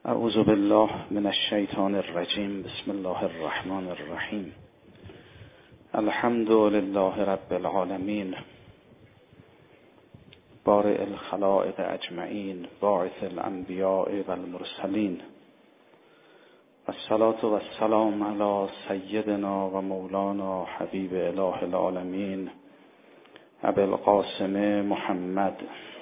اعوذ بالله من الشیطان الرجیم. بسم الله الرحمن الرحیم. الحمد لله رب العالمین، بارئ الخلائق اجمعین، باعث الانبیاء والمرسلین، والصلاة والسلام علی سیدنا و مولانا حبیب اله العالمین ابی القاسم محمد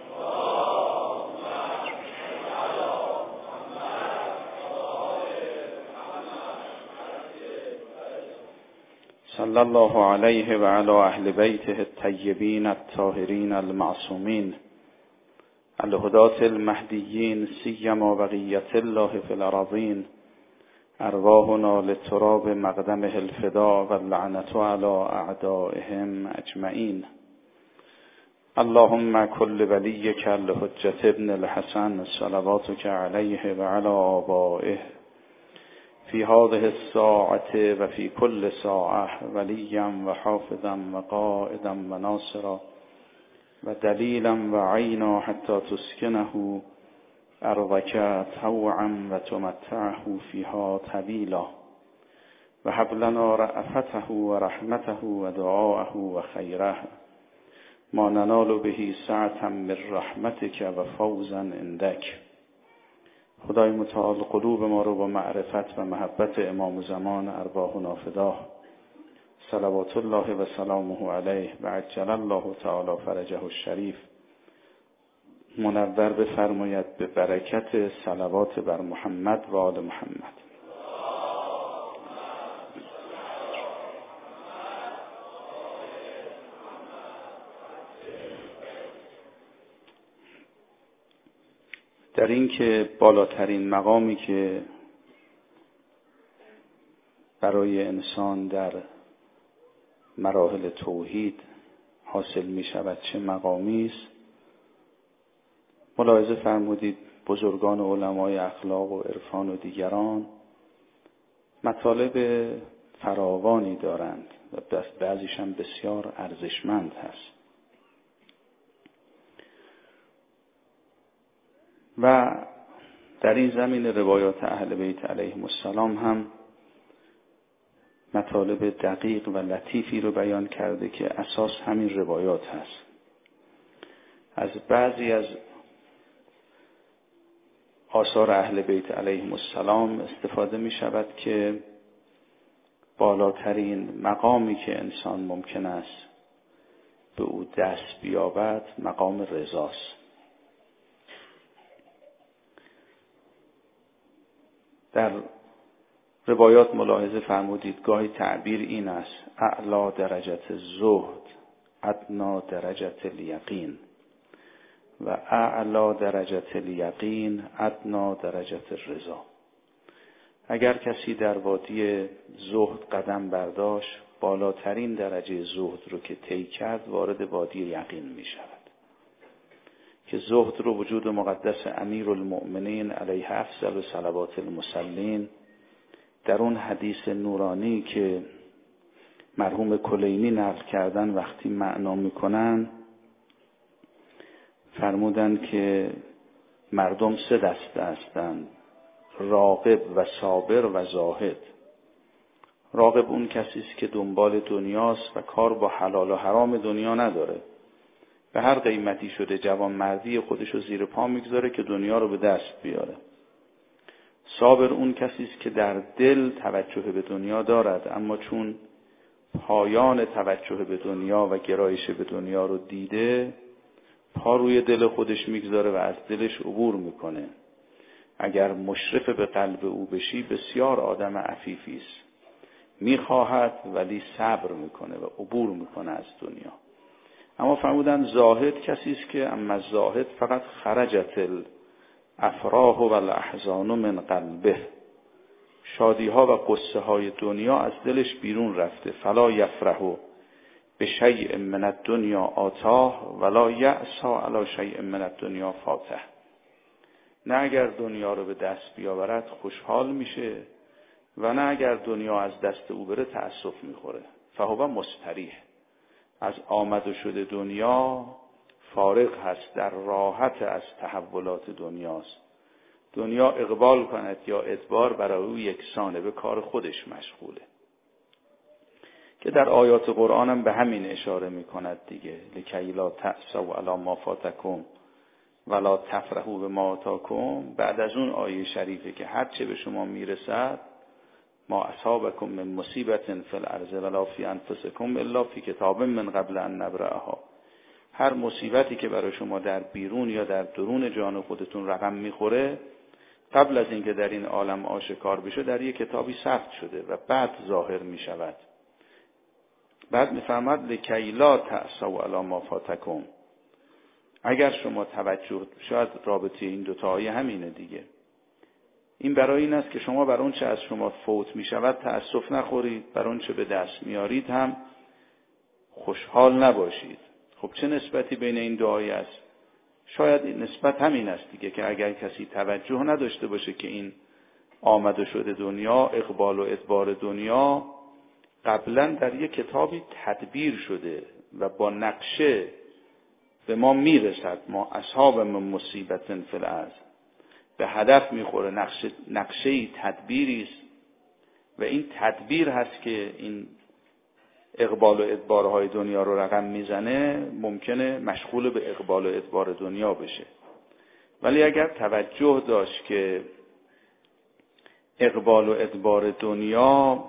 صلی الله علیه و علی اهل بیته الطیبین الطاهرین المعصومین الهداة المهدیین، سیما بقیة الله فی الارضین، ارواحنا لتراب مقدمه الفدا و اللعنة علی اعدائهم اجمعین. اللهم کل ولیک الحجة ابن الحسن صلواتک علیه و علی آبائه فی هذه الساعة و فی کل ساعة ولیا و حافظا و قائدا و ناصرا و دلیلا و عینا حتی تسکنه ارضک طوعا و تمتعه فیها طویلا و هب لنا رأفته و رحمته و دعاءه و خیره ما ننال به سعة من رحمتک و فوزا عندک. خدای متعال قلوب ما رو با معرفت و محبت امام زمان ارواحنا فدا، صلوات الله و سلامه علیه و عجل الله تعالی فرجه الشریف، منور بفرماید به برکت صلوات بر محمد و آل محمد. در این که بالاترین مقامی که برای انسان در مراحل توحید حاصل می شود چه مقامی است، ملاحظه فرمودید بزرگان علمای اخلاق و عرفان و دیگران مطالب فراوانی دارند و بعضیش هم بسیار ارزشمند هست و در این زمین روایات اهل بیت علیهم السلام هم مطالب دقیق و لطیفی رو بیان کرده که اساس همین روایات هست. از بعضی از آثار اهل بیت علیهم السلام استفاده می شود که بالاترین مقامی که انسان ممکن است به او دست بیابد مقام رضاست. در روایات ملاحظه فرمودید گاهی تعبیر این است: اعلی درجت زهد ادنا درجت الیقین و اعلی درجت الیقین ادنا درجت الرضا. اگر کسی در وادی زهد قدم برداشت، بالاترین درجه زهد رو که طی کرد وارد وادی یقین می شود که زهد رو وجود مقدس امیرالمؤمنین علیه افضل صلوات المصلین در اون حدیث نورانی که مرحوم کلینی نقل کردن وقتی معنا میکنن فرمودن که مردم سه دسته هستند: راغب و صابر و زاهد. راغب اون کسی است که دنبال دنیاست و کار با حلال و حرام دنیا نداره، به هر قیمتی شده جوان مردی خودش رو زیر پا میگذاره که دنیا رو به دست بیاره. صابر اون کسی است که در دل توجه به دنیا دارد، اما چون پایان توجه به دنیا و گرایش به دنیا رو دیده، پا روی دل خودش میگذاره و از دلش عبور میکنه. اگر مشرف به قلب او بشی بسیار آدم عفیفی است، میخواهد ولی صبر میکنه و عبور میکنه از دنیا. اما فرمودن زاهد کسی است که اما زاهد فقط خرجت الافراح و الاحزان من قلبه، شادی ها و قصه های دنیا از دلش بیرون رفته. فلا یفرح بشیء من الدنیا آتاه ولا یأسا علی شیء من الدنیا فاته. نه اگر دنیا رو به دست بیاورد خوشحال میشه و نه اگر دنیا از دست او بره تأسف میخوره. فهو مستریح، از آمد و شده دنیا فارغ هست، در راحت از تحولات دنیاست دنیا اقبال کند یا ادبار برای او یکسانه، به کار خودش مشغوله، که در آیات قرآن هم به همین اشاره میکند دیگه. لکی لا تأسوا علی ما فاتکم ولا تفرحوا بما آتاکم. بعد از اون آیه شریفه که هر چه به شما میرسد، ما اصابکم من مصیبت فی الارض ولا فی انفسکم الا فی کتاب من قبل ان نبرأها. هر مصیبتی که برای شما در بیرون یا در درون جان خودتون رقم میخوره، قبل از اینکه در این عالم آشکار بشه در یک کتابی ثبت شده و بعد ظاهر میشود. بعد میفرماد لکی لا تأسوا علی ما فاتکم. اگر شما توجه، شاید رابطه این دو تا آیه همینه دیگه، این برای این است که شما بر اون چه از شما فوت می شود تأسف نخورید، بر اون چه به دست میارید هم خوشحال نباشید. خب چه نسبتی بین این دو آیه است؟ شاید این نسبت همین است دیگه، که اگر کسی توجه نداشته باشه که این آمد و شد دنیا، اقبال و ادبار دنیا قبلا در یک کتابی تدبیر شده و با نقشه به ما میرسد، ما اصحاب من مصیبت فی الارض، به هدف میخوره، نقشه تدبیری است و این تدبیر هست که این اقبال و ادبارهای دنیا رو رقم میزنه. ممکنه مشغول به اقبال و ادبار دنیا بشه، ولی اگر توجه داشت که اقبال و ادبار دنیا،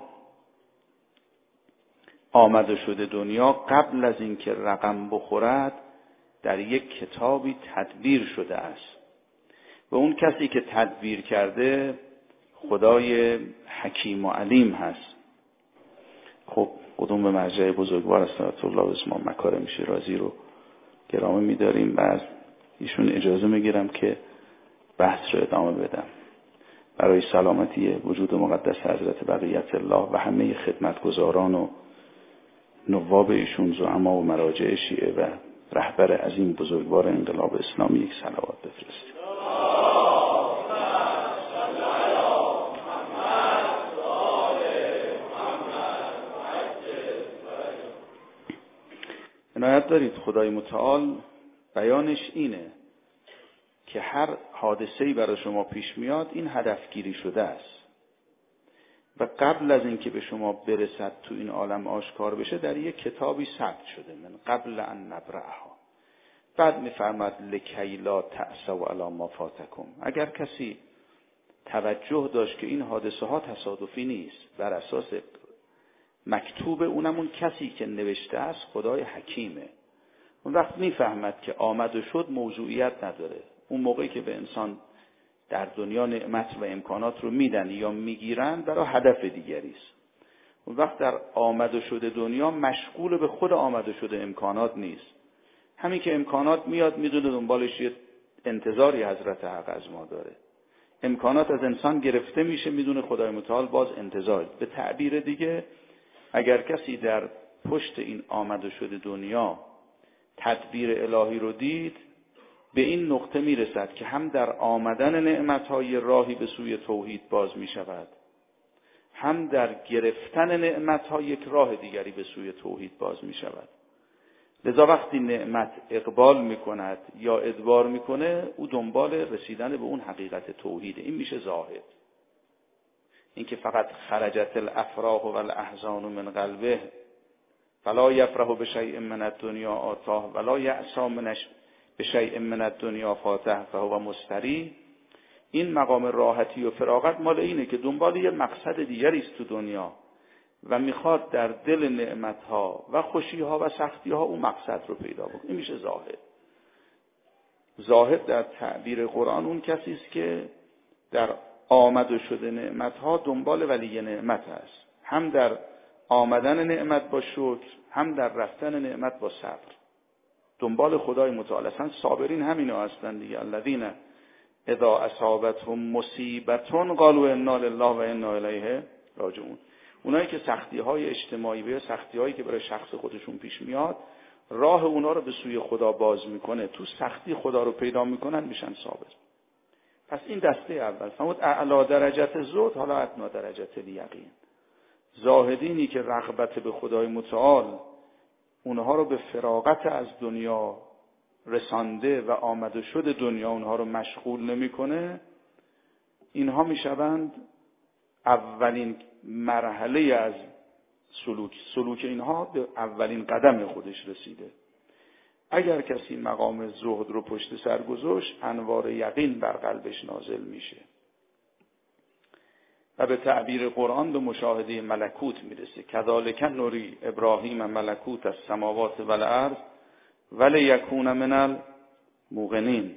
آمد و شد دنیا قبل از اینکه رقم بخورد در یک کتابی تدبیر شده است و اون کسی که تدبیر کرده خدای حکیم و علیم هست. خب قدوم به مرجع بزرگوار استاد الله اسماعیل مکارم شیرازی رو گرامی می‌داریم و از ایشون اجازه میگیرم که بحث رو ادامه بدم. برای سلامتی وجود مقدس حضرت بقیت الله و همه خدمتگزاران و نواب ایشون، زعما و مراجع شیعه و رهبر عظیم بزرگوار انقلاب اسلامی یک صلوات بفرستید. عنایت دارید خدای متعال بیانش اینه که هر حادثه‌ای برای شما پیش میاد این هدفگیری شده است و قبل از اینکه به شما برسد تو این عالم آشکار بشه در یک کتابی ثبت شده، من قبل ان نبرأها. بعد میفرماد لکی لا تأسوا علی ما فاتکم. اگر کسی توجه داشت که این حادثه ها تصادفی نیست، بر اساس مکتوب، اونمون کسی که نوشته است خدای حکیمه، اون وقت میفهمد که آمد و شد موضوعیت نداره. اون موقعی که به انسان در دنیا نعمت و امکانات رو میدن یا میگیرن برای هدف دیگری است. اون وقت در آمد و شد دنیا مشغول به خود آمد و شد امکانات نیست. همین که امکانات میاد میدونه دنبالش یه انتظاری حضرت حق از ما داره. امکانات از انسان گرفته میشه، میدونه خدای متعال باز انتظار. به تعبیر دیگه اگر کسی در پشت این آمد و شد دنیا تدبیر الهی رو دید، به این نقطه میرسد که هم در آمدن نعمتهای راهی به سوی توحید باز میشود، هم در گرفتن نعمتها یک راه دیگری به سوی توحید باز میشود. لذا وقتی نعمت اقبال میکند یا ادبار میکنه، او دنبال رسیدن به اون حقیقت توحیده. این میشه زاهد. این که فقط خرجت الافراح و الاحزان من قلبه فلا یفرح بشیء من الدنیا آتاه ولا یأسا منش بشیء من الدنیا فاته فهو مستری. این مقام راحتی و فراغت مال اینه که دنبال یه مقصد دیگری است تو دنیا و میخواد در دل نعمتها و خوشیها و سختیها اون مقصد رو پیدا بکنه. این میشه زاهد. زاهد در تعبیر قرآن اون کسی است که در آمد و شده نعمتها دنبال ولی نعمت است، هم در آمدن نعمت با شکر، هم در رفتن نعمت با صبر، دنبال خدای متعال. اصلا صابرین همینا هستن دیگه. الذین اذا اصابتهم مصیبت قالوا انا لله و انا الیه راجعون. اونایی که سختی‌های اجتماعی و سختی‌هایی که برای شخص خودشون پیش میاد، راه اونا رو به سوی خدا باز میکنه، تو سختی خدا رو پیدا میکنن، میشن صابر. پس این دسته اول فرمود اعلی درجات زهد، حالا ادنا درجات الیقین. زاهدینی که رغبت به خدای متعال اونها رو به فراغت از دنیا رسانده و آمد و شد دنیا اونها رو مشغول نمیکنه، اینها میشوند اولین مرحله از سلوک اینها به اولین قدم خودش رسیده. اگر کسی مقام زهد رو پشت سر گذاشت، انوار یقین بر قلبش نازل میشه و به تعبیر قرآن به مشاهده ملکوت میرسه. کذالک نوری ابراهیم ملکوت السماوات والارض ولیکون من الموقنین.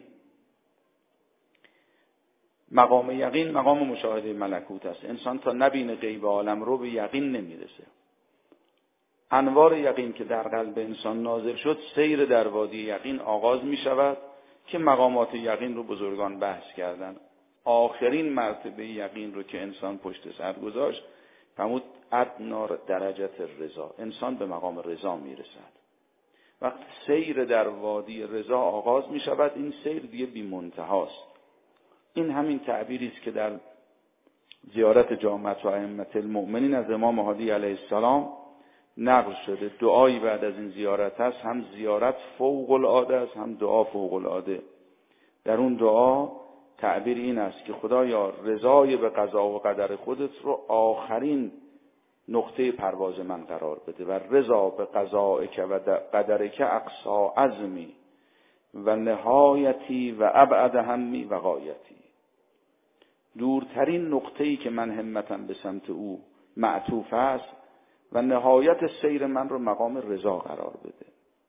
مقام یقین مقام مشاهده ملکوت است. انسان تا نبینه غیب عالم رو به یقین نمیرسه. انوار یقین که در قلب انسان نازل شد، سیر در وادی یقین آغاز می شود که مقامات یقین رو بزرگان بحث کردن. آخرین مرتبه یقین رو که انسان پشت سر گذاشت، فرمود ادنی درجه رضا. انسان به مقام رضا می رسد. وقتی سیر در وادی رضا آغاز می شود، این سیر دیگه بی منتهاست. این همین تعبیری است که در زیارت جامعه و ائمه المؤمنین از امام هادی علیه السلام نقل شده. دعایی بعد از این زیارت هست، هم زیارت فوق العاده است، هم دعا فوق العاده. در اون دعا تعبیر این است که خدایا رضای به قضا و قدر خودت رو آخرین نقطه پرواز من قرار بده و رضا به قضائک و قدرک اقصا عزمی و نهایتی و ابعد همی و غایتی. دورترین نقطه‌ای که من همتم به سمت او معطوف است و نهایت سیر من رو مقام رضا قرار بده.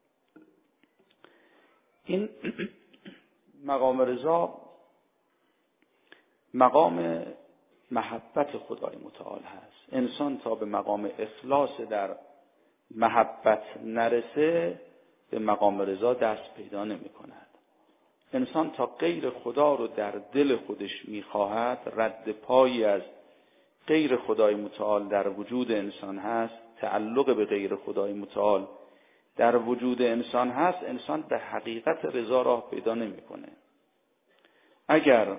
این مقام رضا مقام محبت خدای متعال هست. انسان تا به مقام اخلاص در محبت نرسه، به مقام رضا دست پیدا نمی کند. انسان تا غیر خدا رو در دل خودش میخواهد، رد پایی از غیر خدای متعال در وجود انسان هست، تعلق به غیر خدای متعال در وجود انسان هست، انسان به حقیقت رضا راه پیدا نمیکنه. اگر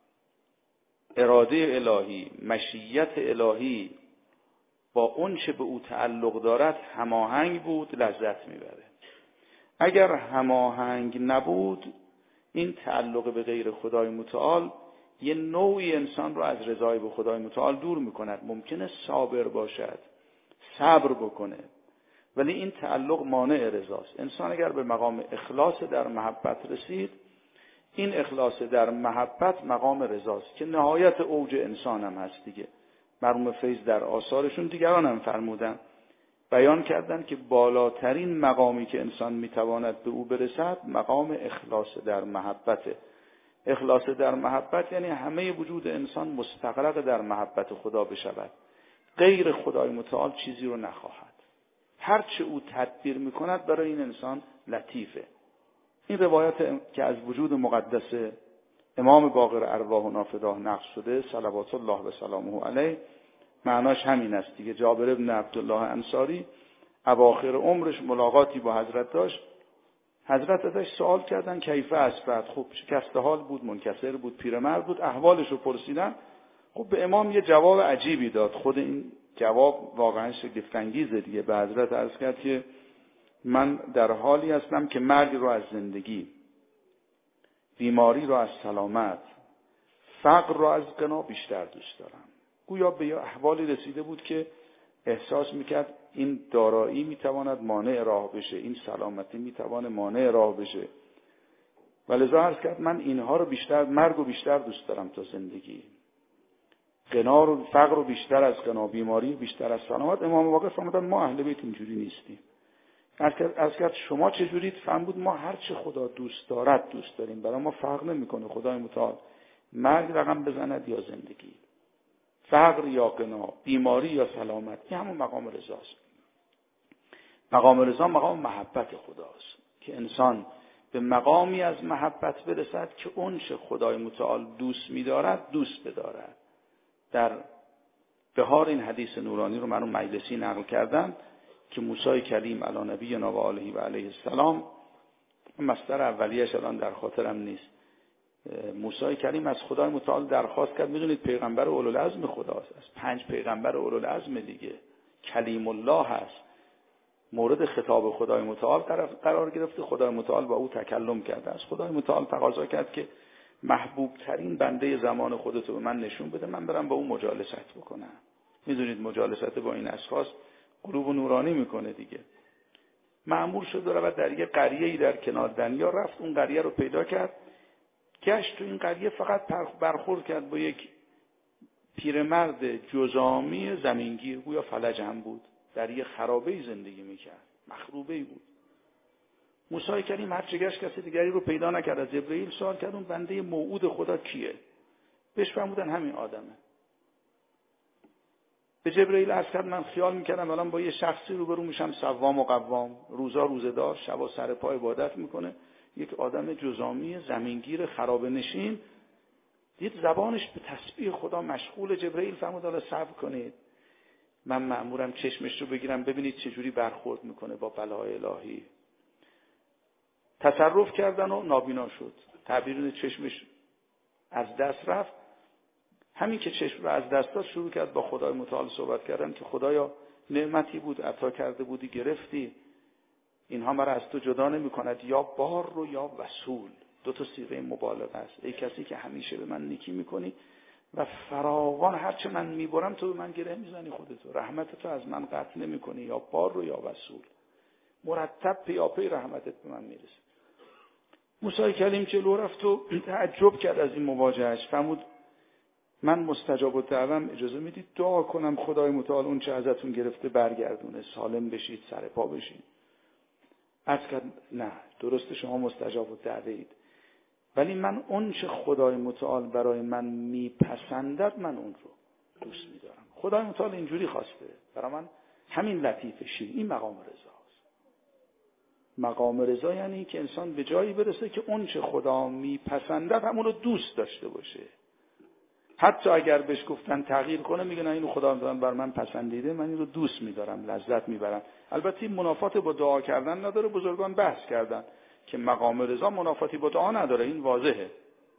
اراده الهی، مشیت الهی با اون چه به او تعلق دارد هماهنگ بود، لذت میبره. اگر هماهنگ نبود، این تعلق به غیر خدای متعال یه نوعی انسان رو از رضای به خدای متعال دور میکند. ممکنه صابر باشد، صبر بکنه، ولی این تعلق مانع رضاست. انسان اگر به مقام اخلاص در محبت رسید، این اخلاص در محبت مقام رضاست که نهایت اوج انسان هم هست دیگه. مرحوم فیض در آثارشون دیگران هم فرمودن، بیان کردن که بالاترین مقامی که انسان میتواند به او برسد مقام اخلاص در محبته. اخلاص در محبت یعنی همه وجود انسان مستغرق در محبت خدا بشود، غیر خدای متعال چیزی رو نخواهد. هرچه او تدبیر میکند برای این انسان لطیفه. این روایت که از وجود مقدس امام باقر ارواحنا فداه نقل شده صلوات الله و سلامه علیه، معناش همین است دیگه. جابر بن عبدالله انصاری اواخر عمرش ملاقاتی با حضرت داشت. حضرت ازش سوال کردن کیف اصبحت، خب شکسته حال بود، منکسر بود، پیرمرد بود، احوالش رو پرسیدن. خب به امام یه جواب عجیبی داد. خود این جواب واقعا شگفت انگیزه دیگه. به حضرت عرض کرد که من در حالی هستم که مرگ رو از زندگی، بیماری رو از سلامت، فقر رو از غنا بیشتر دوست دارم. گویا به احوالی رسیده بود که احساس میکرد این دارایی میتواند مانع راه بشه، این سلامتی میتواند مانع راه بشه. ولذا عرض کرد من اینها رو بیشتر، مرگ رو بیشتر دوست دارم تا زندگی، غنا رو، فقر رو بیشتر از غنا، بیماری بیشتر از سلامت. امام باقر فرمودن ما اهل بیت اینجوری نیستیم. عرض کرد شما چجورید؟ فرمود ما هر چه خدا دوست دارد دوست داریم، برای ما فرق نمیکنه خدای متعال مرگ رقم بزند یا زندگی، فقر یا غنا، بیماری یا سلامت. این همون مقام رضاست. مقام رضا مقام محبت خداست که انسان به مقامی از محبت برسد که اون چه خدای متعال دوست می‌دارد دوست بدارد. در بهار این حدیث نورانی رو مرحوم مجلسی نقل کردن که موسی کلیم علی نبینا و آله و علیه السلام، مصدر اولیه‌اش الان در خاطرم نیست، موسی کلیم از خدای متعال درخواست کرد. میدونید پیغمبر اولوالعزم خداست، از 5 پیغمبر اولوالعزم دیگه، کلیم الله هست، مورد خطاب خدای متعال قرار گرفته. خدای متعال با او تکلم کرده. از خدای متعال تقاضا کرد که محبوب ترین بنده زمان خودتو به من نشون بده، من برم با اون مجالست بکنم. میدونید مجالست با این اشخاص قلوب نورانی میکنه دیگه. مأمور شد و رفت در یه قریه‌ای در کنار دنیا، رفت اون قریه رو پیدا کرد، گشت تو این قریه، فقط برخورد کرد با یک پیرمرد جزامی زمینگیر، گویا فلج هم بود، در یه خرابه‌ای زندگی میکرد، مخروبه‌ای بود. موسی کریم هر چه گشت کسی دیگری رو پیدا نکرد. از جبرئیل سوال کرد اون بنده موعود خدا کیه؟ بهش فرمودن همین آدمه. به جبرئیل عرض کرد من خیال میکردم الان با یه شخصی روبرو میشم صوام و قوام، روزا روزه‌دار، شبا سر پا عبادت میکنه، یک آدم جزامی زمینگیر خرابه نشین. دید زبانش به تسبیح خدا مشغول. جبرئیل فرمود حالا صبر کنید، من مأمورم چشمش رو بگیرم ببینید چجوری برخورد میکنه با بلای الهی. تصرف کردن و نابینا شد، تعبیرون چشمش از دست رفت. همین که چشم رو از دست داد شروع کرد با خدای متعال صحبت کردن که خدایا نعمتی بود عطا کرده بودی گرفتی، اینها مرا از تو جدا نمی کند، یا بار رو یا وصول. دو تا صیغه مبالغه است. ای کسی که همیشه به من نیکی میکنی و فراوان هرچه من میبرم تو به من گره میزنی، خودتو رحمتت رو از من قطع نمی کنی، یا بار رو یا وصول، مرتب پیاپی رحمتت به من میرسه. موسی کلیم جلو رفت و تعجب کرد از این مواجهش. فرمود من مستجاب الدعوام، اجازه میدید دعا کنم خدای متعال اون چه ازتون گرفته برگردونه، سالم بشید، سر پا بشید. عرض کرد نه، درست شما مستجاب الدعوایید، ولی من اون چه خدای متعال برای من میپسندد من اون رو دوست میدارم. خدای متعال اینجوری خواسته برای من، همین لطیفه شیر. این مقام رضاست. مقام رضا یعنی که انسان به جایی برسه که اون چه خدا میپسندد همون رو دوست داشته باشه. حتی اگر بهش گفتن تغییر کنه میگه نه اینو خدا بر من پسندیده، من این رو دوست میدارم، لذت میبرم. البته این منافات با دعا کردن نداره. بزرگان بحث کردن که مقام رضا منافاتی با دعا نداره، این واضحه.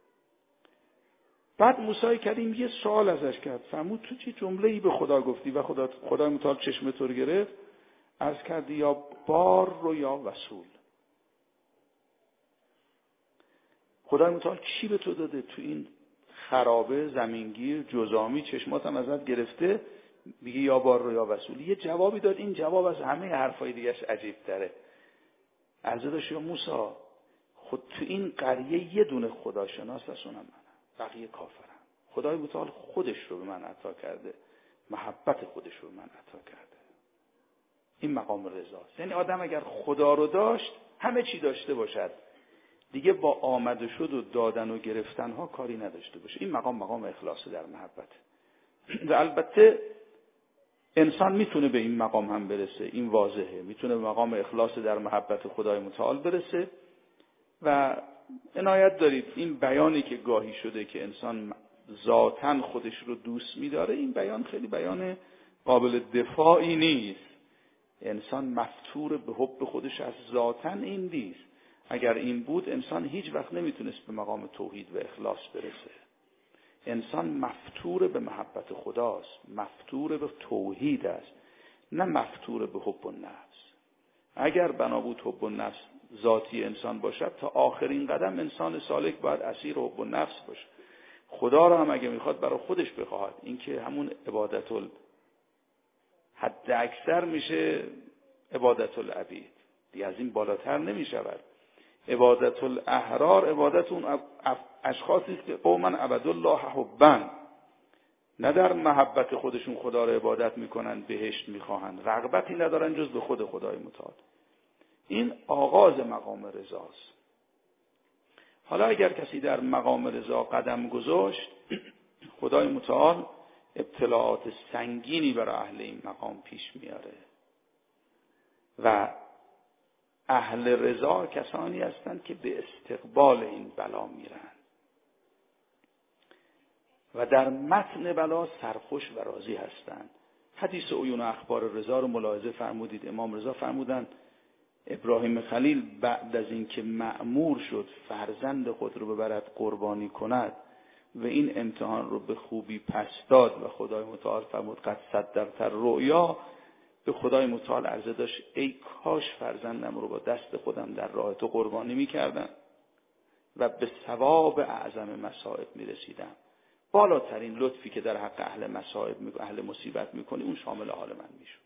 بعد موسی کریم یه سوال ازش کرد. فرمود تو چه جمله‌ای به خدا گفتی و خدای متعال چشم تو رو گرفت؟ عرض کردی یا بار رو یا وصول. خدای متعال چی به تو داده تو این خرابه زمینگیر جزامی، چشماتم ازت گرفته، میگه یا بار رو یا وصول؟ یه جوابی داد. این جواب از همه حرفای دیگه‌اش عجیب تره. عرضه داشت یا موسی خود تو این قریه یه دونه خداشناس هست، اونم منم، بقیه کافرن. خدای متعال خودش رو به من عطا کرده، محبت خودش رو به من عطا کرده. این مقام رضاست. یعنی آدم اگر خدا رو داشت همه چی داشته باشد، دیگه با آمده شد و دادن و گرفتن ها کاری نداشته باشه. این مقام اخلاص در محبت. و البته انسان میتونه به این مقام هم برسه، این واضحه، میتونه به مقام اخلاص در محبت خدای متعال برسه. و عنایت دارید این بیانی که گاهی شده که انسان ذاتاً خودش رو دوست میداره، این بیان خیلی بیان قابل دفاعی نیست. انسان مفتور به حب خودش از ذاتاً این نیست. اگر این بود انسان هیچ وقت نمیتونست به مقام توحید و اخلاص برسه. انسان مفتور به محبت خداست، مفتور به توحید است، نه مفتور به حب النفس. اگر بنا بود حب النفس ذاتی انسان باشد، تا آخرین قدم انسان سالک باید اسیر حب النفس باشه. خدا را هم اگه میخواد برای خودش بخواهد، این که همون عبادت حد اکثر میشه عبادت العبید، دیگه از این بالاتر نمیشود. عبادت الاحرار عبادت اون اشخاصی است که قوما عبدالله حبا، نه در محبت خودشون خدا را عبادت میکنن، بهشت میخواهن، رغبتی ندارن جز به خود خدای متعال. این آغاز مقام رضاست. حالا اگر کسی در مقام رضا قدم گذاشت، خدای متعال ابتلاعات سنگینی برای اهل این مقام پیش میاره. و اهل رضا کسانی هستند که به استقبال این بلا میرن و در متن بلا سرخوش و راضی هستند. حدیث عیون اخبار رضا رو ملاحظه فرمودید. امام رضا فرمودند ابراهیم خلیل بعد از اینکه مأمور شد فرزند خود رو ببرد قربانی کند و این امتحان رو به خوبی پس داد و خدای متعال فرمود قد صدقت الرؤیا، به خدای متعال عرضه داشت ای کاش فرزندم رو با دست خودم در راه تو قربانی می‌کردم و به ثواب اعظم مصائب میرسیدم. بالاترین لطفی که در حق اهل مصائب اهل مصیبت میکنی اون شامل حال من میشد.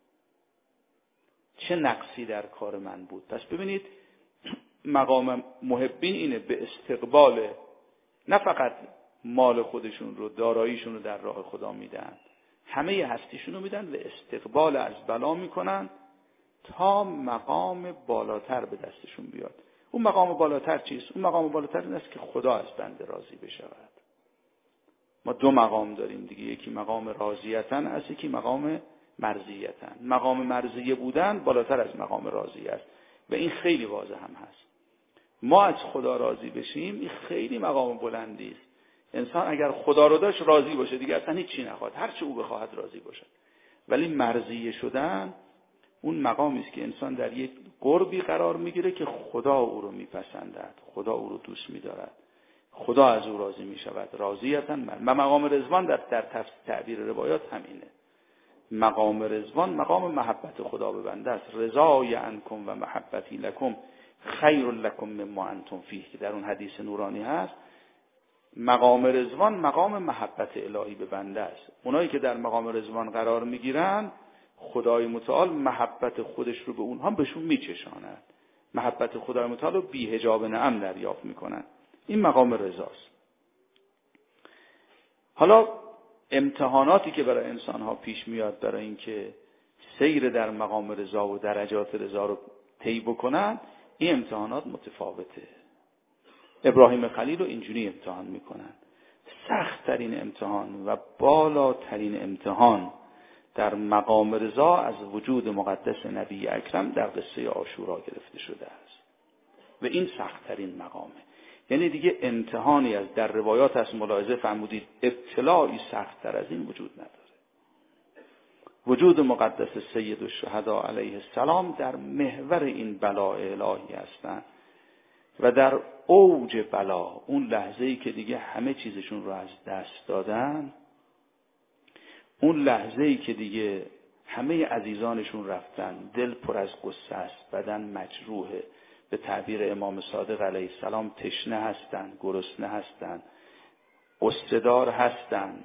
چه نقصی در کار من بود. پس ببینید مقام محبین اینه، به استقبال نه فقط مال خودشون رو، داراییشون رو در راه خدا میدن، همه هستیشون رو میدن و استقبال از بلا میکنن تا مقام بالاتر به دستشون بیاد. اون مقام بالاتر چیست؟ اون مقام بالاتر این است که خدا از بنده راضی بشود. ما دو مقام داریم دیگه، یکی مقام راضیتن است، یکی مقام مرضیتن. مقام مرضیه بودن بالاتر از مقام راضیه است و این خیلی واضح هم هست. ما از خدا راضی بشیم این خیلی مقام بلندی است. انسان اگر خدا رو داشت راضی باشه دیگه اصلا هیچ چی نخواد، هر چه او بخواهد راضی باشه. ولی مرضیه شدن اون مقامی است که انسان در یک قربی قرار میگیره که خدا او رو میپسندد، خدا او رو دوست میدارد، خدا از او راضی میشود. راضیتن من. مقام رضوان در تعبیر روایات همینه. مقام رضوان مقام محبت خدا به بنده است. رضای عنکم و محبتی لکم خیر لکم مما انتم فیه که در اون حدیث نورانی هست. مقام رضوان مقام محبت الهی به بنده است. اونایی که در مقام رضوان قرار میگیرن خدای متعال محبت خودش رو به اونها بهشون میچشاند. محبت خدای متعال رو بی حجاب نعم دریافت میکنن. این مقام رضاست. حالا امتحاناتی که برای انسان ها پیش میاد برای اینکه سیر در مقام رضا و درجات رضا رو طی بکنن، این امتحانات متفاوته. ابراهیم خلیل رو اینجوری امتحان میکنن. سخت ترین امتحان و بالاترین امتحان در مقام رضا از وجود مقدس نبی اکرم در قصه عاشورا گرفته شده است و این سخت ترین مقامه. یعنی دیگه امتحانی از در روایات از ملاحظه فرمودید ابتلاعی سخت تر از این وجود نداره. وجود مقدس سید الشهدا علیه السلام در محور این بلاء الهی هستند و در اوج بلا، اون لحظه‌ای که دیگه همه چیزشون رو از دست دادن، اون لحظه‌ای که دیگه همه عزیزانشون رفتن، دل پر از غصه است، بدن مجروحه، به تعبیر امام صادق علیه السلام تشنه هستن، گرسنه هستن، غصه‌دار هستن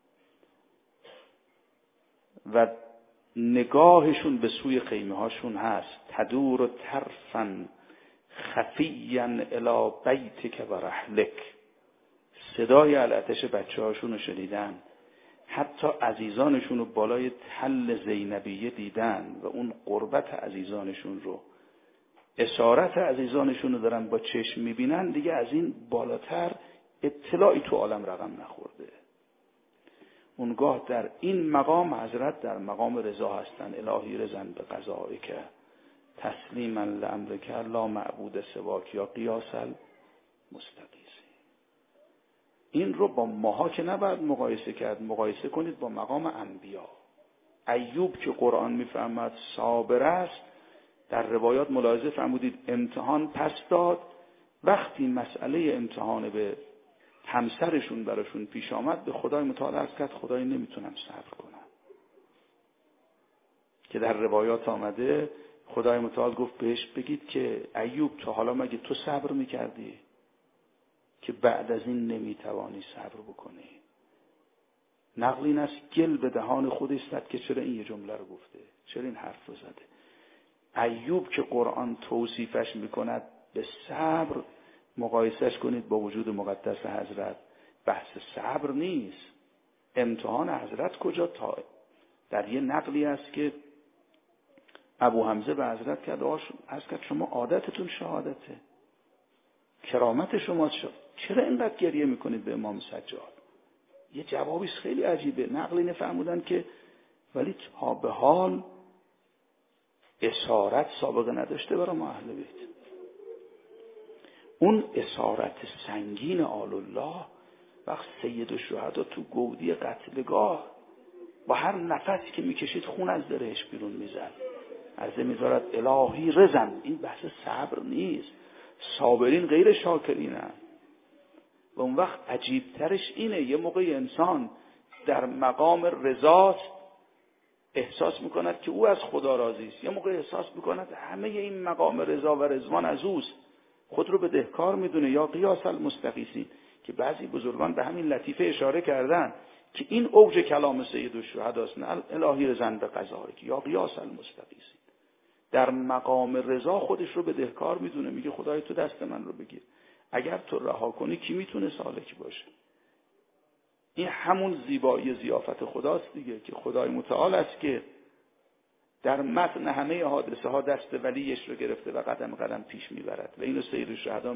و نگاهشون به سوی خیمه هاشون هست. تدور طرفا خفیا الی بیتک و رحلک. صدای العطش بچه هاشون رو شنیدن، حتی عزیزانشون رو بالای تل زینبیه دیدن و اون قربت عزیزانشون رو، اسارت عزیزانشون رو دارن با چشم میبینن. دیگه از این بالاتر اطلاعی تو عالم رقم نخورده. اونگاه در این مقام حضرت در مقام رضا هستن. الهی رضن به قضائک تسلیما لامرک لا معبود سواک یا قیاس المستقیس. این رو با ماها که نباید مقایسه کرد، مقایسه کنید با مقام انبیا. ایوب که قرآن میفرماد صابر است، در روایات ملاحظه فرمودید امتحان پس داد. وقتی مسئله امتحان به همسرشون براشون پیش آمد به خدای متعال عرض کرد خدای نمیتونم صبر کنم. که در روایات آمده خدای متعال گفت بهش بگید که ایوب تا حالا مگه تو صبر میکردی که بعد از این نمیتوانی صبر بکنی؟ نقل این است گل به دهان خود است که چرا این یه جمله رو گفته، چرا این حرف رو زده. ایوب که قرآن توصیفش میکند به صبر، مقایسش کنید با وجود مقدس حضرت. بحث صبر نیست. امتحان حضرت کجا؟ تا در یه نقلی است که ابو حمزه به حضرت کرد از کرد شما عادتتون شهادته، کرامت شما شد، چرا اینقدر گریه میکنید به امام سجاد؟ یه جوابیش خیلی عجیبه. نقل اینه فرمودن که ولی تا به حال اسارت سابقه نداشته برای ما اهل بیت. اون اسارت سنگین آل الله وقت سید الشهدا تو گودی قتلگاه با هر نفسی که میکشید خون از درهش بیرون میزد، عرضه میذارد الهی رزن. این بحث صبر نیست. صابرین غیر شاکرینن. و اون وقت عجیبترش اینه یه موقع انسان در مقام رضاست احساس میکند که او از خدا راضی است، یه موقع احساس میکند همه این مقام رضا و رضوان از اوست، خود رو بدهکار میدونه. یا قیاس المستقیسین که بعضی بزرگان به همین لطیفه اشاره کردن که این اوج کلام سید الشهدا است، نه الهی رضا به قضایک. یا قیاس المستقیسین، در مقام رضا خودش رو بدهکار میدونه، میگه خدای تو دست من رو بگیر، اگر تو رها کنی کی میتونه سالک باشه؟ این همون زیبایی ضیافت خداست دیگه، که خدای متعال است که در متن همه حادثه ها دست ولیش رو گرفته و قدم قدم پیش میبرد و اینو سید الشهدا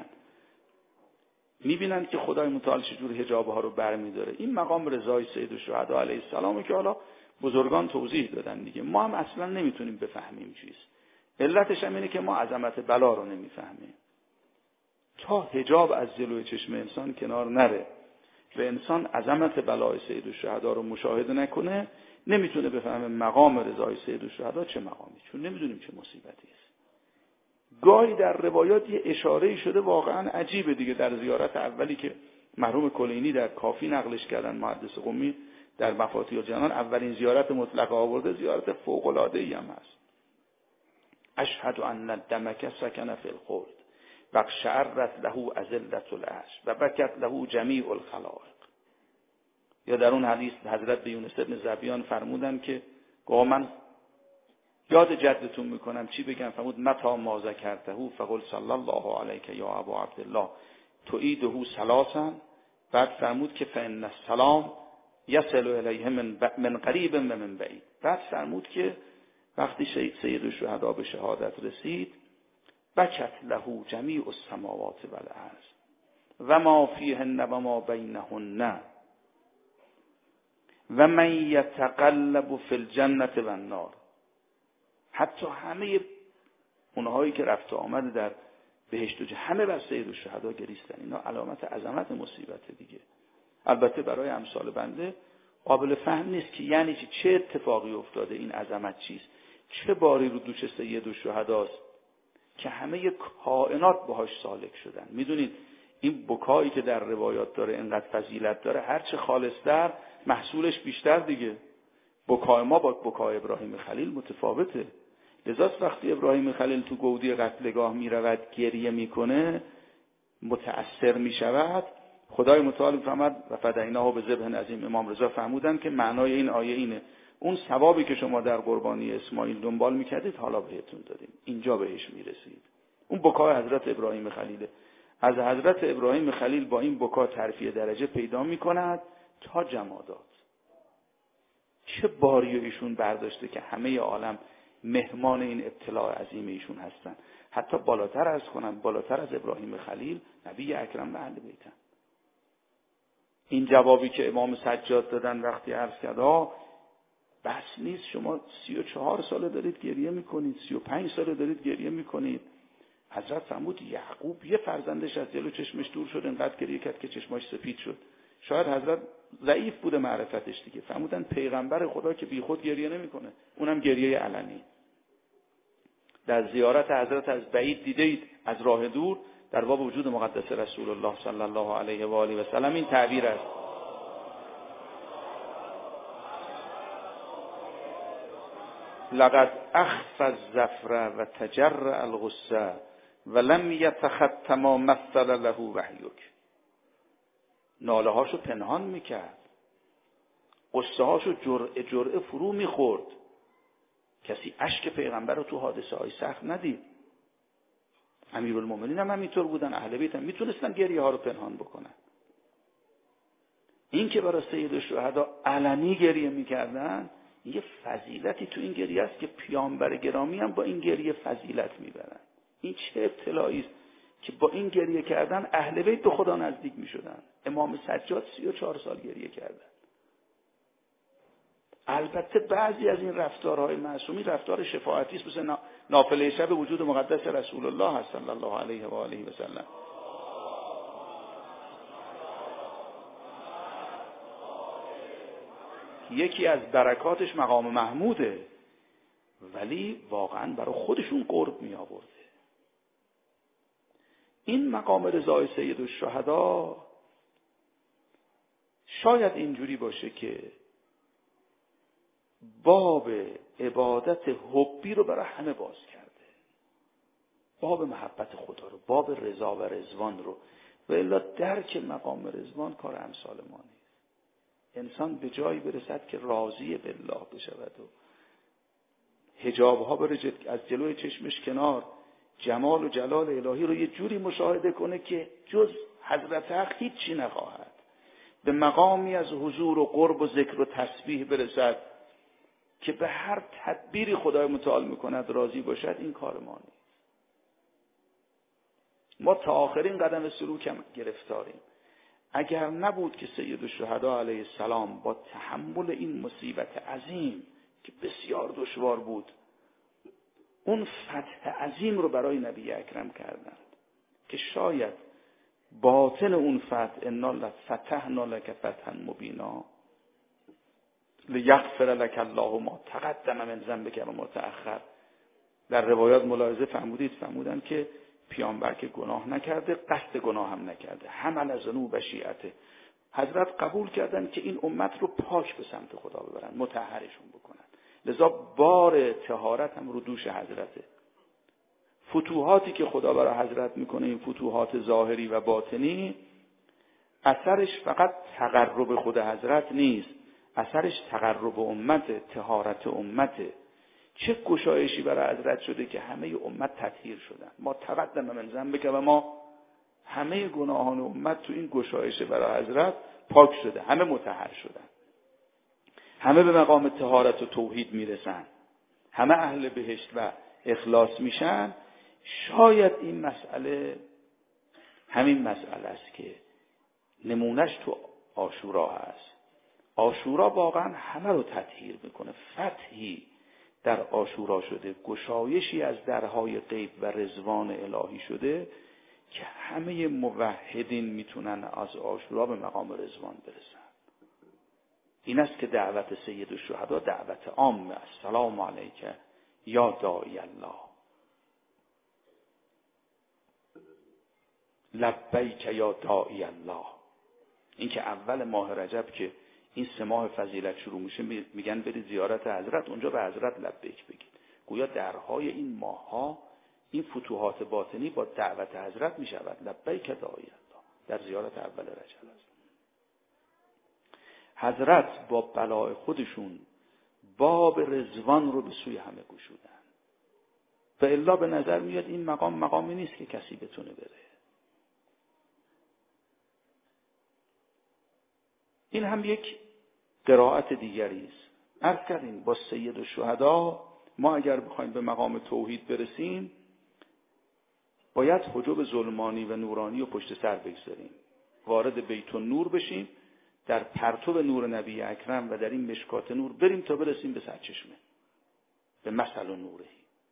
میبینن که خدای متعال چجور حجاب ها رو برمیداره. این مقام رضای سید الشهدا علیه السلام که حالا بزرگان توضیح دادن دیگه، ما هم اصلا نمیتونیم بفهمیم چیست. علتش هم اینه که ما عظمت بلا رو نمیفهمیم. تا حجاب از جلوی چشم انسان کنار نره و انسان عظمت بلای سید الشهدا رو مشاهده نکنه، نمیتونه بفهمه مقام رضای سید الشهدا چه مقامی، چون نمیدونیم چه مصیبتی است. گاهی در روایات یه اشاره‌ای شده واقعا عجیبه دیگه. در زیارت اولی که مرحوم کلینی در کافی نقلش کردن، محدث قمی در مفاتیح الجنان اولین زیارت مطلقه آورده، زیارت فوق‌العاده‌ای هم هست. اشهد ان دمک سکن فی الخلد و شعرت له ازلت العرش و بکت له جمیع الخلائق. یا در اون حدیث حضرت به یونس بن ذبیان فرمودن که گویا من یاد جدتون میکنم، چی بگم؟ فرمود متا ما ذکرته فقل صلی الله علیک یا ابا عبدالله تعیده ثلاثا. بعد فرمود که فان السلام یصل الیه من قریب و من بعید. بعد فرمود که وقتی سید الشهدا به شهادت رسید، بکت له جمیع السماوات و الارض و ما فیهن و ما بینهن و من یتقلب فی الجنة و النار. حتی همه اونهایی که رفت و آمد در بهشت و همه بر سید الشهدا گریستن. اینا علامت عظمت مصیبت دیگه. البته برای امثال بنده قابل فهم نیست که یعنی چه اتفاقی افتاده، این عظمت چیست، چه باری رو دوش سید الشهداست که همه کائنات باهاش سالک شدن. میدونید این بکایی که در روایات داره اینقدر فضیلت داره، هرچه خالص‌تر محصولش بیشتر دیگه. بکای ما با بکای ابراهیم خلیل متفاوته. لذاست وقتی ابراهیم خلیل تو گودی قتلگاه میرود گریه میکنه، متأثر میشود، خدای متعال میفهمد و فدیناه بذبح عظیم. امام رضا فرمودن که معنای این آیه اینه، اون ثوابی که شما در قربانی اسماعیل دنبال میکردید حالا بهتون دادیم، اینجا بهش میرسید. اون بکای حضرت ابراهیم خلیله. از حضرت ابراهیم خلیل با این بکا ترفیع درجه پیدا میکند تا جمادات. چه باری ایشون برداشته که همه عالم مهمان این ابتلاع عظیم ایشون هستن. حتی بالاتر از کنن، بالاتر از ابراهیم خلیل نبی اکرم و اهل بیتن. این جوابی که امام سجاد دادن وقتی عرض کرد بس نیست، شما 34 ساله دارید گریه میکنید، 35 ساله دارید گریه میکنید. حضرت فرمود یعقوب یه فرزندش از جلو چشمش دور شد، انقدر گریه کرد که چشماش سفید شد. شاید حضرت ضعیف بوده معرفتش دیگه. فرمودن پیغمبر خدا که بی خود گریه نمیکنه، اونم گریه علنی. در زیارت حضرت از بعید دیدید، از راه دور، در باب وجود مقدس رسول الله صلی الله علیه و آله و سلم این تعبیر است: لقد اخفى الظفر و تجرع الغصه ولم يتختم ما مثل له وحیک. ناله هاشو پنهان میکرد، قصه هاشو جرعه جرعه فرو میخورد. کسی اشک پیغمبر رو تو حادثه های سخت ندید. امیرالمومنین هم همینطور بودن، اهل بیت هم میتونستن گریه ها رو پنهان بکنن. این که برای سید الشهدا علنی گریه میکردن، یه فضیلتی تو این گریه است که پیامبر گرامی هم با این گریه فضیلت میبرن. این چه اطلاعی است که با این گریه کردن اهل بیت به خدا نزدیک میشدن. امام سجاد 34 سال گریه کردن. البته بعضی از این رفتارهای معصومی رفتار شفاعتی است، مثل نافله شب وجود مقدس رسول الله هست صلی الله علیه و آله و سلم. یکی از برکاتش مقام محموده، ولی واقعا برای خودشون قرب می آورده. این مقام رضای سید الشهدا شاید اینجوری باشه که باب عبادت حبی رو برای همه باز کرده. باب محبت خدا رو، باب رضا و رضوان رو، و الا درک مقام رضوان کار امثال ما نیست. انسان به جایی برسد که راضی بالله بشود و حجاب ها بره از جلوی چشمش کنار، جمال و جلال الهی رو یه جوری مشاهده کنه که جز حضرت حق هیچی نخواهد. به مقامی از حضور و قرب و ذکر و تسبیح برسد که به هر تدبیری خدای متعال میکند راضی باشد. این کار ما نیست. ما تا آخرین قدم سلوک هم گرفتاریم. اگر نبود که سید الشهدا علیه السلام با تحمل این مصیبت عظیم که بسیار دشوار بود، اون فتح عظیم رو برای نبی اکرم کردند که شاید باطن اون فتح انا فتحنا لک فتحا مبینا لیغفر لک الله ما تقدم من ذنبک و ما تأخر. در روایات ملاحظه فرمودن که پیامبر که گناه نکرده، قصد گناه هم نکرده، حمل از ذنوب شیعته. حضرت قبول کردن که این امت رو پاک به سمت خدا ببرن، مطهرشون بکنن. لذا بار طهارت هم رو دوش حضرته. فتوحاتی که خدا برای حضرت میکنه، این فتوحات ظاهری و باطنی، اثرش فقط تقرب خود حضرت نیست، اثرش تقرب امت، طهارت امت. چه گشایشی برای حضرت شده که همه امت تطهیر شدن. ما تقدم من ذنبک و ما، همه گناهان امت تو این گشایش برای حضرت پاک شده، همه مطهر شدن، همه به مقام طهارت و توحید میرسن، همه اهل بهشت و اخلاص میشن. شاید این مسئله همین مسئله است که نمونش تو عاشورا هست. عاشورا واقعا همه رو تطهیر میکنه. فتحی در عاشورا شده، گشایشی از درهای غیب و رضوان الهی شده که همه موحدین میتونن از عاشورا به مقام رضوان برسن. این است که دعوت سید الشهدا دعوت عامه. السلام علیک یا داعی الله، لبیک یا داعی الله. این که اول ماه رجب که این 3 ماه فضیلت شروع میشه، میگن برید زیارت حضرت، اونجا به حضرت لبیک بگید. گویا درهای این ماه ها، این فتوحات باطنی با دعوت حضرت میشود. لبیک داعی الله در زیارت اول رجب است. حضرت با بلاء خودشون باب رضوان رو به سوی همه گشودن. و الا به نظر میاد این مقام مقامی نیست که کسی بتونه بره. این هم یک قرائت دیگری است. عرض کردیم با سید الشهدا ما اگر بخوایم به مقام توحید برسیم، باید حجب ظلمانی و نورانی و پشت سر بگذاریم، وارد بیت النور بشیم، در پرتو نور نبی اکرم و در این مشکات نور بریم تا برسیم به سرچشمه، به مثل نوره.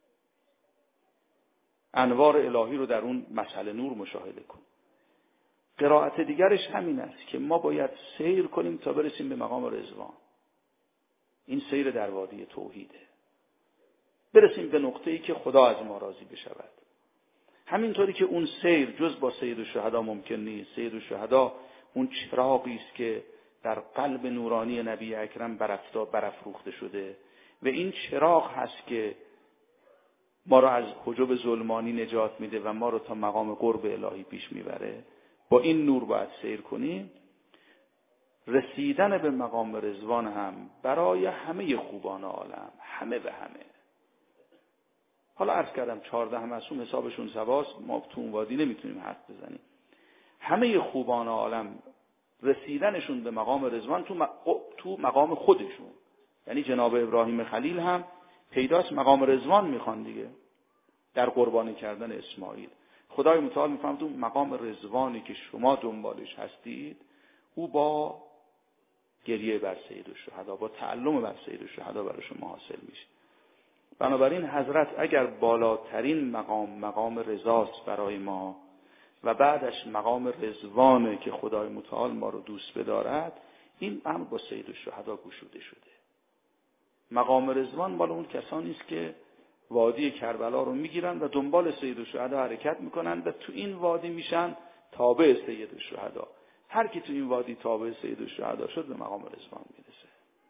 انوار الهی رو در اون مثل نور مشاهده کنیم. قرائت دیگرش همین است که ما باید سیر کنیم تا برسیم به مقام رضوان. این سیر در وادی توحیده. برسیم به نقطه‌ای که خدا از ما راضی بشود. همینطوری که اون سیر جز با سید الشهدا ممکن نیست. سید الشهدا اون چراغی است که در قلب نورانی نبی اکرم برافروخته شده و این چراغ هست که ما را از حجب ظلمانی نجات میده و ما را تا مقام قرب الهی پیش میبره. با این نور باید سیر کنیم. رسیدن به مقام رضوان هم برای همه خوبان عالم، همه به همه. حالا عرض کردم 14 معصوم حسابشون سواست، ما تو اون وادی نمیتونیم حرف بزنیم. همه خوبان عالم رسیدنشون به مقام رضوان تو مقام خودشون، یعنی جناب ابراهیم خلیل هم پیداست مقام رضوان میخوان دیگه، در قربانی کردن اسماعیل. خدای متعال میفهم تو مقام رضوانی که شما دنبالش هستید، او با گریه بر سید الشهدا، با تعلم بر سید الشهدا برای شما حاصل میشه. بنابراین حضرت اگر بالاترین مقام رضاست برای ما و بعدش مقام رضوانه که خدای متعال ما رو دوست بدارد، این امر با سید الشهدا گشوده شده. مقام رضوان مال اون کسانی است که وادی کربلا رو میگیرن و دنبال سید الشهدا حرکت میکنن و تو این وادی میشن تابع سید الشهدا. هر کی تو این وادی تابع سید الشهدا شد به مقام رضوان میرسه.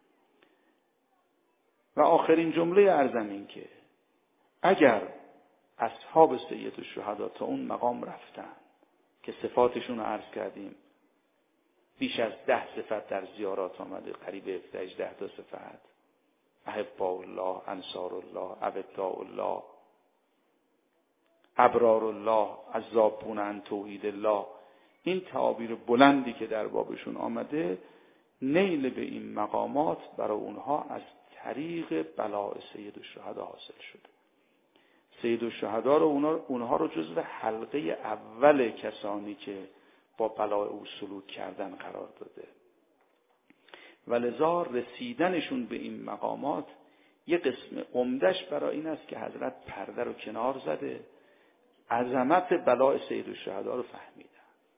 و آخرین جمله ارزم این که اگر اصحاب سید الشهدا تا اون مقام رفتن که صفاتشون رو عرض کردیم. بیش از 10 صفت در زیارات آمده، قریب 18 تا صفت. احباء الله، انصار الله، اوداء الله، ابرار الله، عذابون عن توحید الله. این تعابیر بلندی که در بابشون آمده، نیل به این مقامات برای اونها از طریق بلاء سید الشهدا حاصل شده. سید الشهدا رو اونها رو جزو حلقه اول کسانی که با بلاء او سلوک کردن قرار داده و لذا رسیدنشون به این مقامات یه قسم عمدش برای این است که حضرت پرده رو کنار زده، عظمت بلاء سید الشهدا رو فهمیدن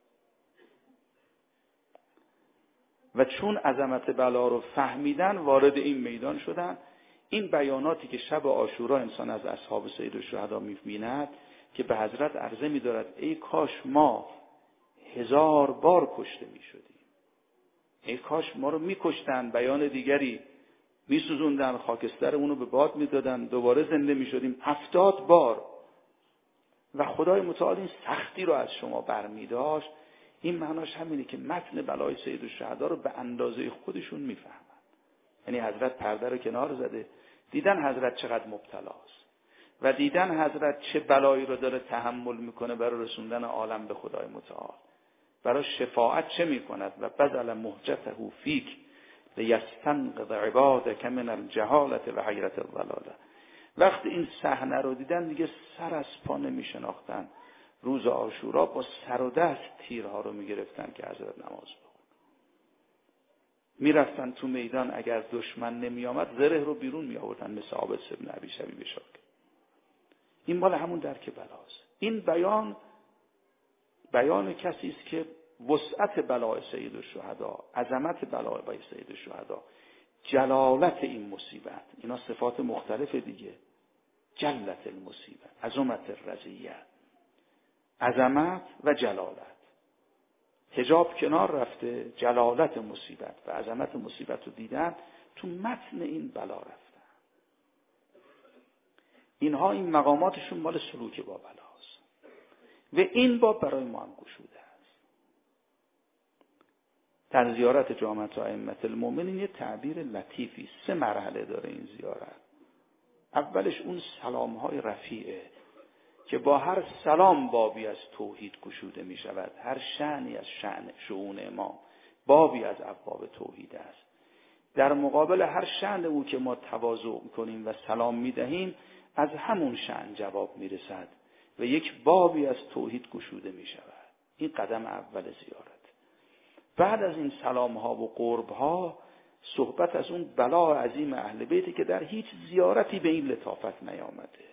و چون عظمت بلا رو فهمیدن وارد این میدان شدن. این بیاناتی که شب عاشورا انسان از اصحاب سید الشهدا می‌بیند که به حضرت عرضه می‌دارد ای کاش ما 1000 بار کشته می‌شدیم، ای کاش ما رو می‌کشتن، بیان دیگری می‌سوزوندن، خاکستر اونو به باد می‌دادن، دوباره زنده می‌شدیم 70 بار و خدای متعال این سختی رو از شما برمی‌داشت. این معناش همینه که متن بلای سید الشهدا رو به اندازه خودشون می‌فهمن. یعنی حضرت پرده رو کنار زده، دیدن حضرت چقدر مبتلاست و دیدن حضرت چه بلایی رو داره تحمل میکنه برای رسوندن عالم به خدای متعال، برای شفاعت چه میکند و بذل مهجته فیک لیستنقذ عبادک من الجهالة و حیرة الضلاله. وقتی این صحنه رو دیدن دیگه سر از پا نمیشناختن. روز عاشورا با سر و دست تیرها رو میگرفتن که حضرت نماز بخون. میرفتن تو میدان، اگر دشمن نمی آمد زره رو بیرون می آوردن، مثل عابس بن ابی شبیب شاک. این مال همون درک بلاست. این بیان کسی است که وسعت بلاء سید الشهدا، عظمت بلاء سید الشهدا، جلالت این مصیبت، اینا صفات مختلف دیگه. جلت المصیبت، عظمت الرضیه، عظمت و جلالت. حجاب کنار رفته، جلالت مصیبت و عظمت مصیبت رو دیدن، تو متن این بلا رفتن. اینها این مقاماتشون مال سلوک با بلاست و این باب برای ما هم گشوده است. در زیارت جامعه ائمه المؤمنین یه تعبیر لطیفی، 3 مرحله داره این زیارت. اولش اون سلام‌های رفیعه که با هر سلام بابی از توحید گشوده می شود. هر شأنی از شؤون امام بابی از ابواب توحید است. در مقابل هر شأن او که ما تواضع کنیم و سلام می دهیم، از همون شأن جواب می رسد و یک بابی از توحید گشوده می شود. این قدم اول زیارت. بعد از این سلام ها و قرب ها صحبت از اون بلا عظیم اهل بیتی که در هیچ زیارتی به این لطافت نیامده.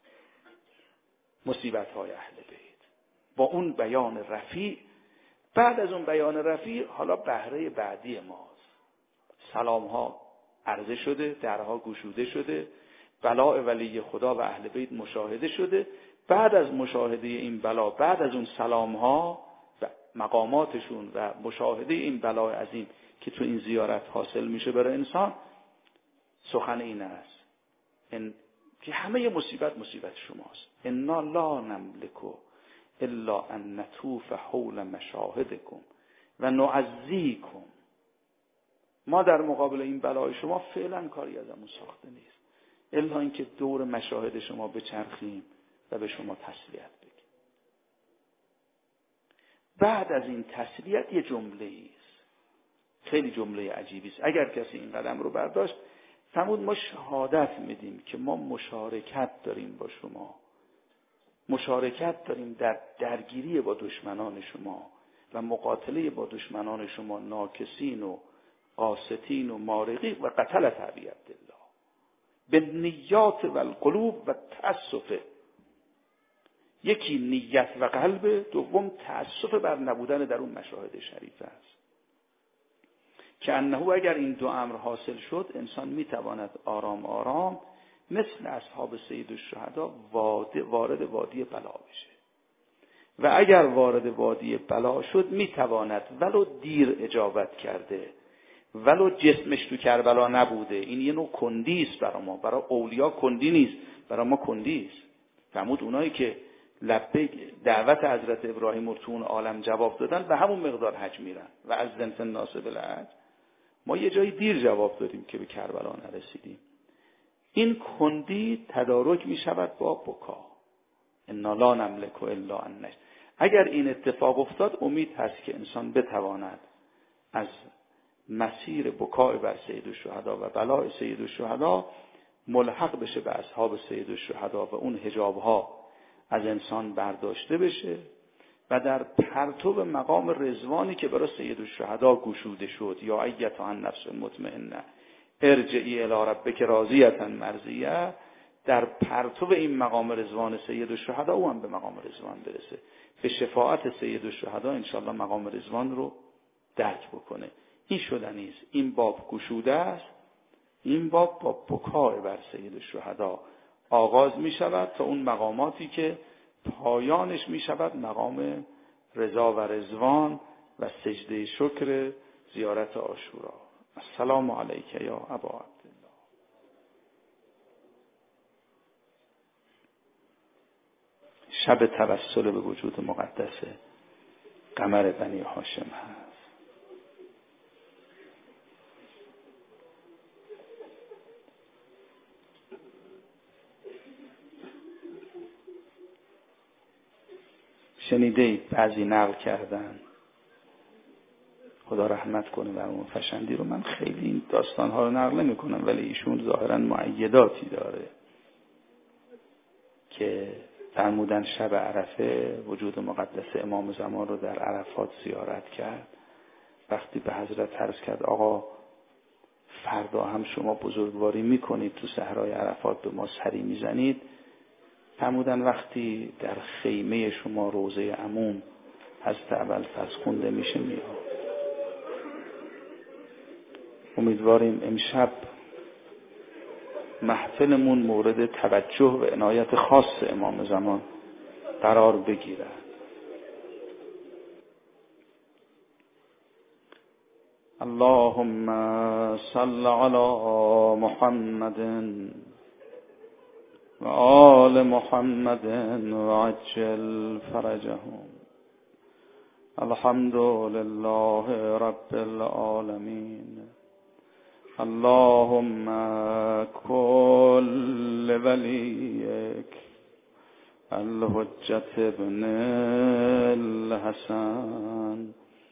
مصیبت های اهل بیت با اون بیان رفیع. بعد از اون بیان رفیع حالا بهره بعدی ماست. سلام ها عرضه شده، درها گشوده شده، بلاء ولی خدا و اهل بیت مشاهده شده. بعد از مشاهده این بلا، بعد از اون سلام ها و مقاماتشون و مشاهده این بلاء عظیم که تو این زیارت حاصل میشه برای انسان، سخن این است که همه مصیبت شماست. انا لا نملک الا ان نطوف حول مشاهدکم و نعزیکم. ما در مقابل این بلای شما فعلا کاری ازمون ساخته نیست الا اینکه دور مشاهد شما بچرخیم و به شما تسلیت بگیم. بعد از این تسلیت یه جمله است، خیلی جمله عجیبی است. اگر کسی این قدم رو برداشت، فرمود ما شهادت میدیم که ما مشارکت داریم با شما، مشارکت داریم در درگیری با دشمنان شما و مقاتله با دشمنان شما، ناکسین و قاستین و مارقی و قتل ابی عبدالله به نیات و القلوب و تأسف. یکی نیت و قلب، دوم تأسف بر نبودن در اون مشاهد شریف است که انه اگر این 2 امر حاصل شد، انسان میتواند آرام آرام مثل اصحاب سید الشهدا وارد وادی بلا بشه و اگر وارد وادی بلا شد میتواند ولو دیر اجابت کرده، ولو جسمش تو کربلا نبوده. این یه نوع کندی است برای ما، برای اولیا کندی نیست، برای ما کندی است. فرمود اونایی که لبیک دعوت حضرت ابراهیم رو تو اون عالم جواب دادن به همون مقدار حج میرن و از ذنف الناس بالحج. ما یه جایی دیر جواب دادیم که به کربلا نرسیدیم. این کندی تدارک می شود با بکا. انا لا نملک الا ان. اگر این اتفاق افتاد امید هست که انسان بتواند از مسیر بکای بر سید الشهدا و بلاء سید الشهدا ملحق بشه به اصحاب سید الشهدا و اون حجابها از انسان برداشته بشه و در پرتو مقام رضوانی که برای سید الشهدا گشوده شد، یا ایتها النفس المطمئنه ارجعی الی ربک راضیه مرضیه، در پرتو این مقام رضوان سید الشهدا او هم به مقام رضوان برسه، به شفاعت سید الشهدا انشاءالله مقام رضوان رو درک بکنه. این شدنی است. این باب گشوده است. این باب با بکای بر سید الشهدا آغاز می شود تا اون مقاماتی که پایانش می شود مقام رضا و رضوان و سجده شکر زیارت عاشورا. السلام علیک یا ابا عبدالله. شب توسل به وجود مقدس قمر بنی هاشم هست. شنیدید بعضی نقل کردن، خدا رحمت کنه بر اون فشندی رو، من خیلی این داستانها رو نقل نمی کنم ولی ایشون ظاهرا مؤیداتی داره که فرمودن شب عرفه وجود مقدس امام زمان رو در عرفات زیارت کرد. وقتی به حضرت عرض کرد آقا فردا هم شما بزرگواری میکنید تو صحرای عرفات به ما سری میزنید، فرمودن وقتی در خیمه شما روضه عموم حضرت ابوالفضل خونده میشه میاد. امیدواریم امشب محفلمون مورد توجه و عنایت خاص امام زمان قرار بگیرد. اللهم صل علی محمد و آل محمد و عجل فرجهم. الحمد لله رب العالمین. اللهم كل وليك الحجة ابن الحسن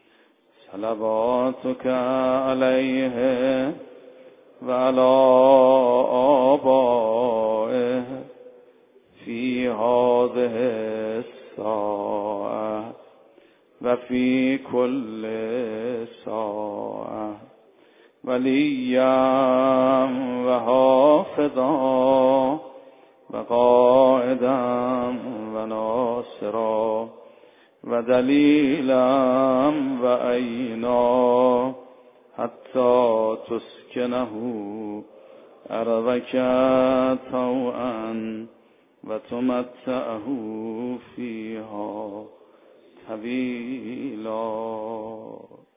صلواتك عليه وعلى آبائه في هذه الساعة وفي كل ساعة وليا وحافظا وقائدا وناصرا ودليلا وعينا حتى تسكنه أرضك طوعا وتمتعه فيها طويلا.